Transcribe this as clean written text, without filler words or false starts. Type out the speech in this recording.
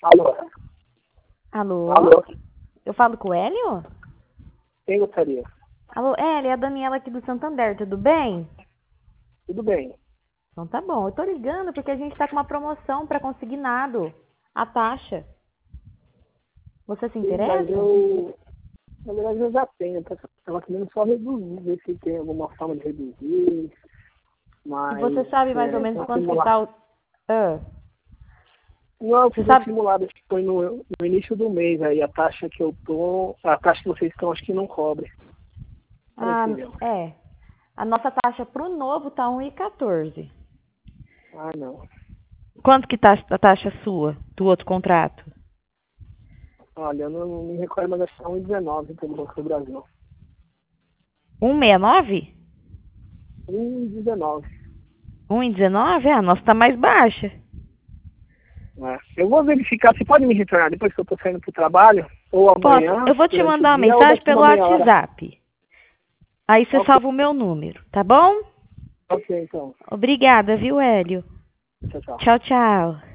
Alô? Alô? Alô? Eu falo com o Hélio? Quem gostaria? Alô, Hélio, é a Daniela aqui do Santander, tudo bem? Tudo bem. Então tá bom. Eu tô ligando porque a gente tá com uma promoção para consignado. A taxa. Você se Sim, mas interessa? na verdade, eu já tenho. Estava querendo só reduzir, ver se tem alguma forma de reduzir. E Mas, você sabe mais ou menos tem quanto que simulado. tá o... Ah, Não, eu você fiz um sabe... simulado, acho que foi no início do mês aí. A taxa que eu tô, a taxa que vocês estão, acho que não cobre. Ah, Parece mesmo. é. A nossa taxa pro novo tá 1,14. Ah, não. Quanto que tá a taxa sua, do outro contrato? Olha, eu não me recordo, mas acho que é 1,19 pelo Banco do Brasil. 1,69? 1,19. 1,19? Ah, a nossa tá mais baixa. É. Eu vou verificar, você pode me retornar depois que eu estou saindo para o trabalho, ou Posso? amanhã, Eu vou te durante o mandar uma dia, ou mensagem daqui pelo uma meia hora. WhatsApp. Aí você Ok, salva o meu número, tá bom? ok, então. Obrigada, viu, Hélio? Tchau, tchau. Tchau, tchau.